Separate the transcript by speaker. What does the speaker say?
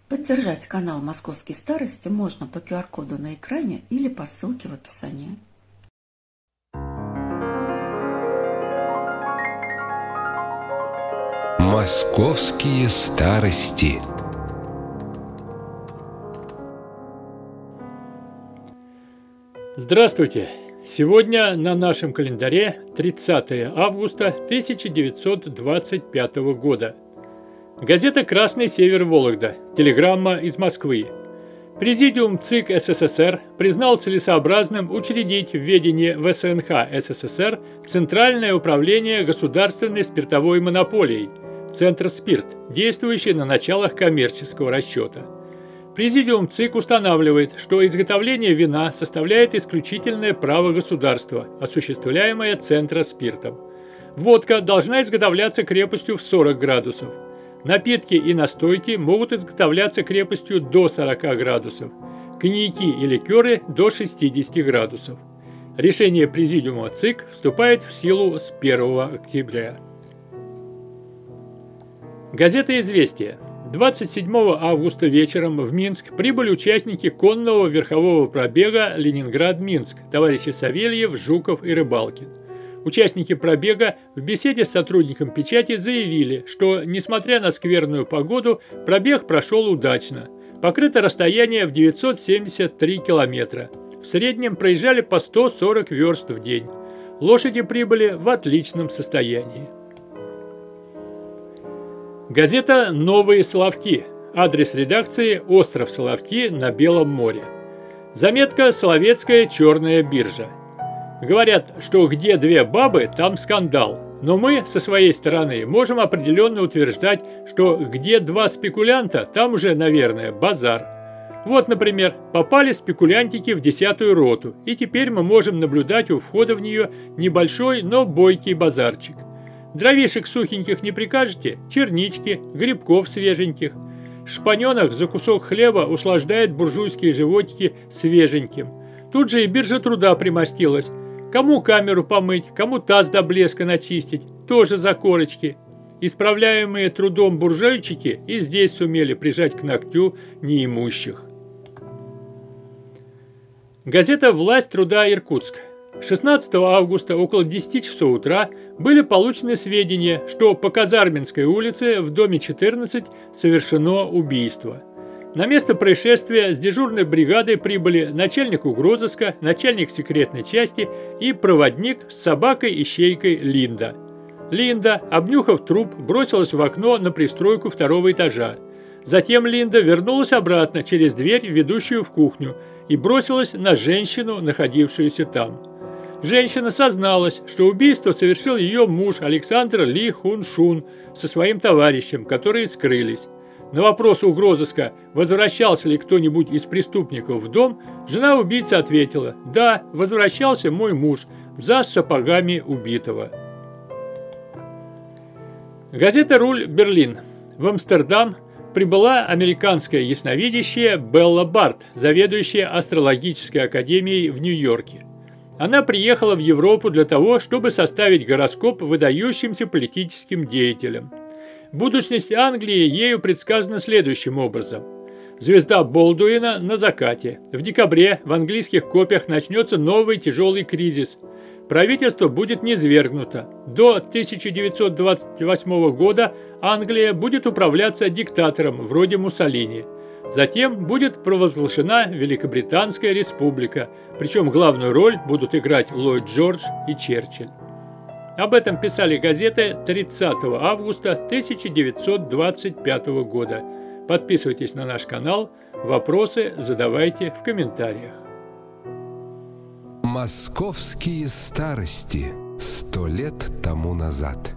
Speaker 1: Поддержать канал «Московские старости» можно по QR-коду на экране или по ссылке в описании.
Speaker 2: Московские старости.
Speaker 3: Здравствуйте! Сегодня на нашем календаре 30 августа 1925 года. Газета «Красный север Вологда», телеграмма из Москвы. Президиум ЦИК СССР признал целесообразным учредить в ведении ВСНХ СССР Центральное управление государственной спиртовой монополией, Центр «Спирт», действующий на началах коммерческого расчета. Президиум ЦИК устанавливает, что изготовление вина составляет исключительное право государства, осуществляемое Центра «Спиртом». Водка должна изготовляться крепостью в 40 градусов. Напитки и настойки могут изготовляться крепостью до 40 градусов. Коньяки и ликеры до 60 градусов. Решение Президиума ЦИК вступает в силу с 1 октября. Газета «Известия». 27 августа вечером в Минск прибыли участники конного верхового пробега Ленинград-Минск, товарищи Савельев, Жуков и Рыбалкин. Участники пробега в беседе с сотрудником печати заявили, что, несмотря на скверную погоду, пробег прошел удачно. Покрыто расстояние в 973 километра. В среднем проезжали по 140 верст в день. Лошади прибыли в отличном состоянии. Газета «Новые Соловки». Адрес редакции – остров Соловки на Белом море. Заметка «Соловецкая черная биржа». Говорят, что где две бабы, там скандал. Но мы, со своей стороны, можем определенно утверждать, что где два спекулянта, там уже, наверное, базар. Вот, например, попали спекулянтики в 10-ю роту, и теперь мы можем наблюдать у входа в нее небольшой, но бойкий базарчик. Дровишек сухеньких не прикажете? Чернички, грибков свеженьких. Шпаненок за кусок хлеба услаждает буржуйские животики свеженьким. Тут же и биржа труда примостилась. Кому камеру помыть, кому таз до блеска начистить, тоже за корочки. Исправляемые трудом буржуйчики и здесь сумели прижать к ногтю неимущих. Газета «Власть труда Иркутск». 16 августа около 10 часов утра были получены сведения, что по Казарминской улице в доме 14 совершено убийство. На место происшествия с дежурной бригадой прибыли начальник угрозыска, начальник секретной части и проводник с собакой-ищейкой Линда. Линда, обнюхав труп, бросилась в окно на пристройку 2-го этажа. Затем Линда вернулась обратно через дверь, ведущую в кухню, и бросилась на женщину, находившуюся там. Женщина созналась, что убийство совершил ее муж Александр Ли Хун Шун со своим товарищем, которые скрылись. На вопрос угрозыска, возвращался ли кто-нибудь из преступников в дом, жена убийцы ответила: «Да, возвращался мой муж за сапогами убитого». Газета «Руль Берлин». В Амстердам прибыла американская ясновидящая Белла Барт, заведующая астрологической академией в Нью-Йорке. Она приехала в Европу для того, чтобы составить гороскоп выдающимся политическим деятелям. Будущность Англии ею предсказана следующим образом. Звезда Болдуина на закате. В декабре в английских копиях начнется новый тяжелый кризис. Правительство будет низвергнуто. До 1928 года Англия будет управляться диктатором вроде Муссолини. Затем будет провозглашена Великобританская республика, причем главную роль будут играть Ллойд Джордж и Черчилль. Об этом писали газеты 30 августа 1925 года. Подписывайтесь на наш канал, вопросы задавайте в комментариях.
Speaker 2: Московские старости. 100 лет тому назад.